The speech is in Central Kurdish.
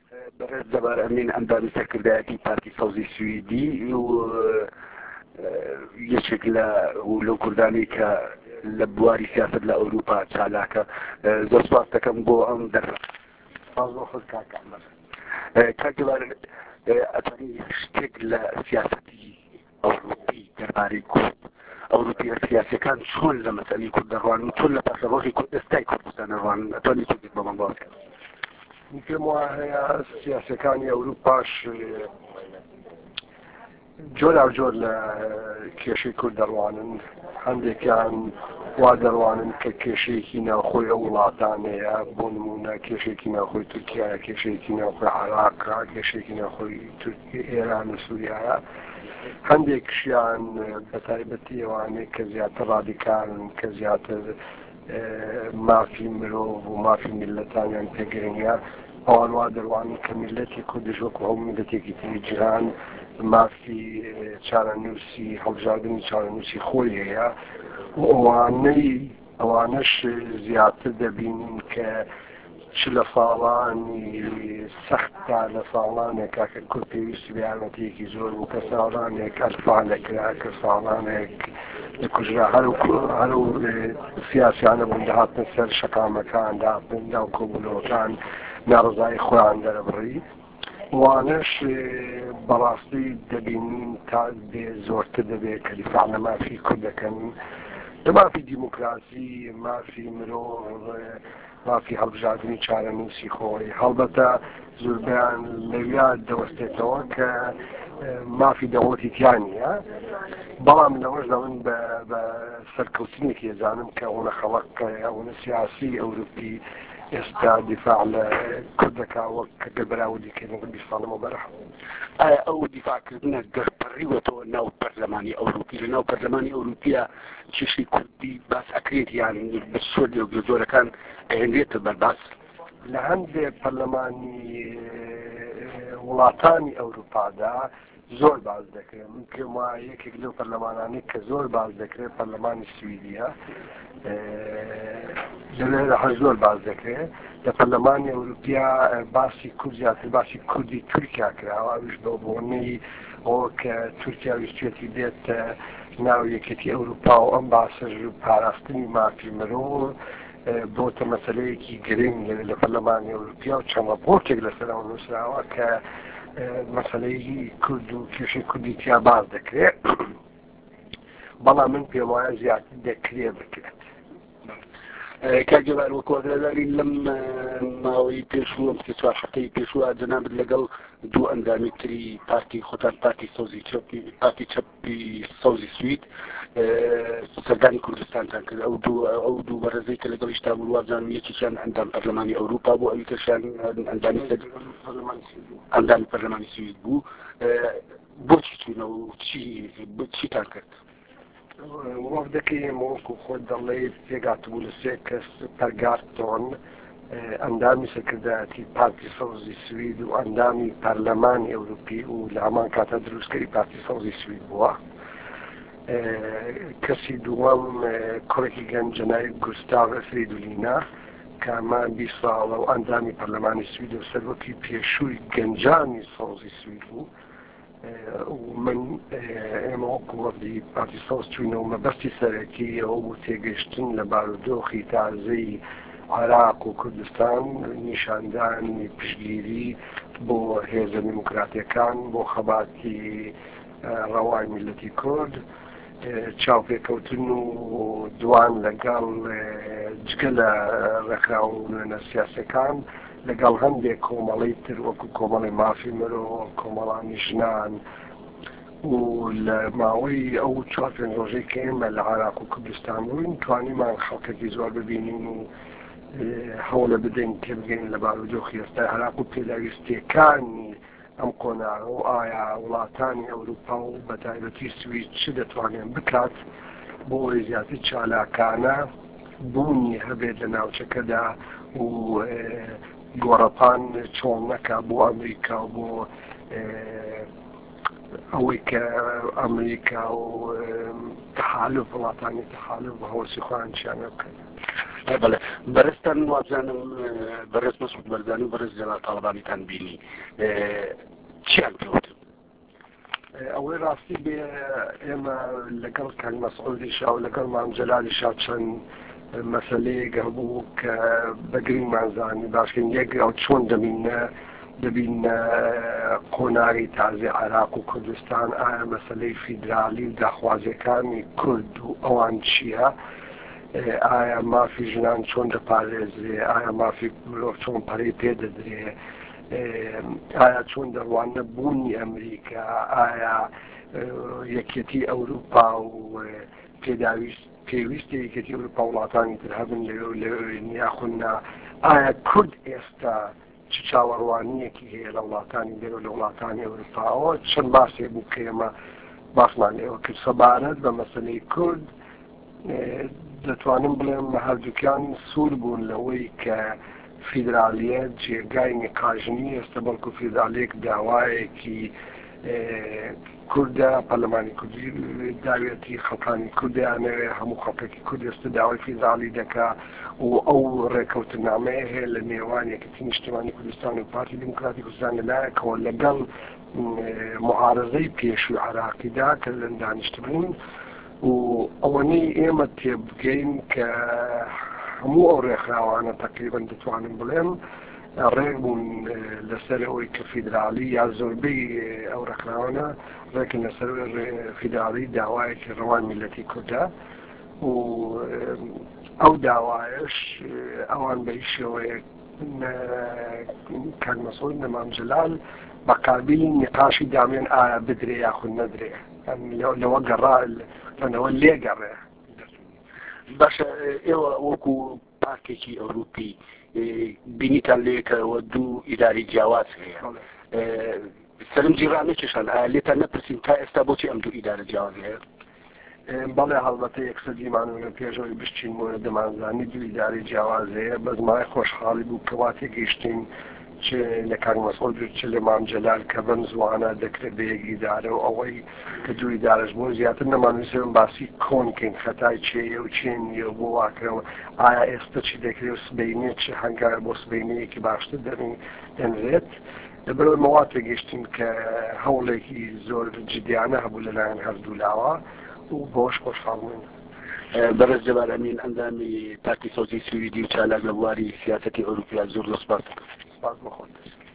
برز زبار امین اندام سکردایتی پارتی سوزی سویدی و یەکێک لە کردانی کە لە بواری سیاست لە ئەوروپا چالاکە زۆر سپاس دەکەم بۆ ئەم خۆت کاکەمەر کاکەوار ئەتوانی شتێک لە سیاسەتی ئەوروپی دەربارەی کورد ئەوروپی سیاسەکان چۆن لە مەسەلەی کورد دەڕوان و چۆن لە پاشەڕۆژی کوردستانی کوردستان دەڕوان ئەتوانی چۆن بەمان باس بکەن پێم وایە سیاسەکانی ئەوروپاش جۆرا جۆر لە کێشەی کورد دەڕوانن هەندێکیان وا دەڕوانن کە کێشەیەکی ناوخۆی ئەو وڵاتانەیە بۆ نمونە کێشێکی ناوخۆی تورکیایە کێشەیەکی ناوخۆی عێراقا کێشێکی ناوخۆی ئێران و سووریایە هەندێکشیان بە تایبەتی ئەوانەیە کە زیاتر ڕادیکالن کە زیاتر مافی مرۆڤ و مافی میلەتانیان پێگەێنە ئەوان وا دەڕوانن کە میلەتی کوردش وەکو هەموو میلەتێکی تری جیهان مافی چارەنووسی هەڵبژاردننی چارەنووسی خۆی هەیە و ئەوانەش زیاتر دەبینن کە چ لە ساڵانی سەختتا لە ساڵانێکا کە کورد پێویستی بە یارمەتیەکی زۆر و کە ساڵانێک ئەلفان لەکرا کە ساڵانێک لە کوژرا هەرو سیاسیانە بوون داهاتن سەر شەقامەکان داهاتن دا و کۆبوونەوەکان ناڕزایی خۆیان دەرەبڕی وانش بەڕاستی دەبینین تا بێ زۆرتر دەبێت کە دیفاع لە مافی کورد دەکەن لە مافی دیموکراسی مافی مرۆڤ مافی هەڵبژاردننی چارەنووسی خۆی هەڵبەتە زۆربیان لەویا دەوەستێتەوە کە مافی دەوڵەتی تیانە بەڵام لەوەش دەڵن بە سەرکەوتنێکی ێزانم کە ئەوە خەڵق ئەوە سیاسی ئەوروپی ئێستا دیفاع لە کوردەکە وەک کە گەبراودیکردن 20 ساڵەمە بەرەحم ئایا ئەو دیفاعکردنە گەشتپەڕیوەتەوە ناو پەرلەمانی ئەوروپی لە ناو پەرلەمانی ئەوروپیا چێشی کوردی باس ئەکرێت یان بە سۆر زۆرەکان ئەهێنرێتە بەرباس لە هەندێک پەرلەمانی وڵاتانی ئەوروپادا زۆر باز دەکرێت من پێم وایە یەکێک لەو پەرلەمانانەی کە زۆر باز دەکرێت پەرلەمانی سویدیە لەوێ هەر زۆر باز دەکرێت لە پەرلەمانی ئەوروپیا باسی کورد زیاتر باسی کوردی تورکیا کراوە ئەوش بە بۆنەی ئەوە کە تورکیا ویستێتی بێت ناو یەکێتی ئەوروپا و ئەم باسەژ پاراستنی مافی مرۆڤ بۆتە مەسەلەیەکی گرنگ لە پەرلەمانی ئەوروپیا و چەند ڕاپۆرتێک لەسەرەوە نووسراوە کە مەسەلەی کورد و کێشەی کوردی تیا باز دەکرێت بەڵام من پێم وایە زیاتر دەکرێت بکرێت کاگەبار وەکوەدرەداری لەم ماوەی پێشوو ئەم چوار هەفتەی پێشووە جەنابەت لەگەڵ دوو ئەندامی تری پارتی خۆتان پارتی سەوزی چەپی پارتی چەپی سەوزی سوید سەردانی کوردستانتان کرد ئەو دوو بەڕێزەی کە لەگەڵ ئیشتابوو وابزانم یەکێکیان ئەندام پەرلەمانی ئەوروپا بوو ئەوی کەشیان ئەندامی پەرلەمانی سوید بوو بۆچی چوونەوە و چیتان کرد وەفدەکەی وەکو خۆت دەڵێ پێگاتبوو لە سێ کەس پەرگارتۆن ئەندامی سەکردایەتی پارتی سەوزی سوید و ئەندامی پەرلەمانی ئەوروپی و لە هەمان کاتە دروستکەری پارتی سەوزی سوید بووە کەسی دووەم کوڕێکی گەنجەناوی گوستاڤ فریدولینا کە ئەمان 20 ساڵە و ئەندامی پەرلەمانی سوید و سەرۆکی پێشووی گەنجانی سەوزی سوید بوو من ئێمە وەکو وەفدی پارتی سەوز چوینەوە مەبەستی سەرەکی ئەوە بوو تێگەشتن لە بارودۆخی تازەی عێراق و کوردستان نیشاندانی پشتگیری بۆ هێزە دیموکراتیەکان بۆ خەباتی ڕەوای میلەتی کورد چاوپێکەوتن و دوان لەگەڵ جگە لە ڕێکخراو نوێنە سیاسەکان لەگەڵ هەندێک کۆمەڵی تر وەکو کۆمەڵی مافی مرۆڤ کۆمەڵانی ژنان و لە ماوەی ئەو 4 ڕۆژەی کە ئێمە لە عێراق و کوردستان بووین توانیمان خەڵکێکی زۆر ببینین و هەوڵە بدەین تێبگەین لە بارودۆخی ئێستای عێراق و پێداویستیەکانی ئەم کۆناغە و ئایا وڵاتانی ئەوروپا و بەتایبەتی سوید چ دەتوانێن بکات بۆ ئەوەی زیاتر چالاکانە بوونی هەبێت لە ناوچەکەدا و گۆڕەپان چۆن نەکا بۆ ئەمریکا و بۆ ئەوەی کە ئەمریکا و تەحالف وڵاتانی تەحالف بە هەوڵی خۆیان چیانە بکەن بەڵێ بەڕێستان وابزانم بەڕێز مەسعود بەرزانی و بەڕێز جەلال تاڵبانیتان بینی چیان پێوتن؟ ئەوەی ڕاستی بێ ئێمە لەگەڵ کاک مەسعودیشا و لەگەڵ مام جەلالیشا چەند مەسەلەیەک هەبوو کە بەگرنگمانزانی باشکەین یەک ئەو چۆن دەبین قۆناغی تازی عێراق و کوردستان ئایا مەسەلەی فیدرالی و داخوازیەکانی کورد و ئەوان چییە؟ ئایا مافی ژنان چۆن دەپارێزرێ؟ ئایا مافی مرۆڤ چۆن پەرەی پێدەدرێ؟ ئایا چۆن دەڕوانە بوونی ئەمریکا؟ ئایا یەکێتی ئەوروپا و پێویستە یەکێتی ئەوروپا وڵاتانی تر هەبن لەوێ یاخودنا ئایا کورد ئێستا چ چاوەڕوانیەکی هەیە لە وڵاتانی دەرەوە لە وڵاتانی ئەوروپاەوە چەند باسێ بوو کە ئێمە باسمان لێەوە کرد سەبارەت بە مەسەلەی کورد دەتوانم بڵێم هەردووکیان سوور بوون لەوەی کە فیدرالیەت جێگای نقاژنی ئێستا بەڵکو فیدرالیەک داوایەکی کوردە پەرلەمانی کوردی داوێتی خەڵکانی کوردیانەوێ هەموو خەڵکێکی کورد ئێستا داوای فیدرالی دەکا و ئەو ڕێکەوتنامەیە هەیە لە نێوان یەکێتی نیشتیمانی کوردستان و پارتی دموکراتی کوردستان لەلایەکەوە لەگەڵ معارەزەی پێشووی عێراقیدا کە لە دانیشتبوون و ئەوەنەی ئێمە تێبگەین کە هەموو ئەو ڕێکخراوانە تقریبا دەتوانم بڵێم ڕێک بوون لەسەر ئەوەی کە فیدرالی یا زۆربەی ئەو ڕێکخراوانە ڕێکن لەسەر فیدرالی داوایەکی ڕەوان میلەتی کوردە و ئەو داوایش ئەوان بە هیچ شێوەیەک کاک مەسعود نەمام جەلال بە قابلی نقاشی دامێن ئایا بدرێ یاخود نەدرێ لەوە گەڕا لەنەوە لێگەڕێ. باشە ئێوە وەکو پارتێکی ئەوروپی بینیتان لێکەوە دوو ئیداری جیاواز هەیە سەرم جیڕان نەکێشان ئایا لێتان نەپرسین تا ئێستا بۆچی ئەم دوو ئیدارە جیاواز هەیە؟ بەڵێ هەڵبەتە یەکسەدیمانە پێشەوەی بشتینەوە دەمانزانی دوو ئیداری جیاواز هەیە بەزمای خۆشحاڵی بوو کە وا تێگەیشتین چ لە کاک مەسعود چ لە مام جەلال کە بەم زوانە دەکرێت بە یەک ئیدارە و ئەوەی کە دوو ئیدارەش بۆ زیاتر نەمانویستم باسی کۆنکەین خەتای چێیە و چێن نیە بۆ واکرەوە ئایا ئێستا چی دەکرێت و سبەینێت چ هەنگار بۆ سبەینەیەکی باشتر دەنرێت لەبەرەوە مەوا تێگەیشتین کە هەوڵێکی زۆر جدیانە هەبوو لەلایەن هەردوو لاوە و بۆش خۆشحاڵبووین. بەڕێز جەبار ئەمین ئەندامی پارتی سەوزی سویدی و چالاک لە بواری سیاسەتی ئەوروپیا زۆر لە سپاس سپاس بۆ خۆت.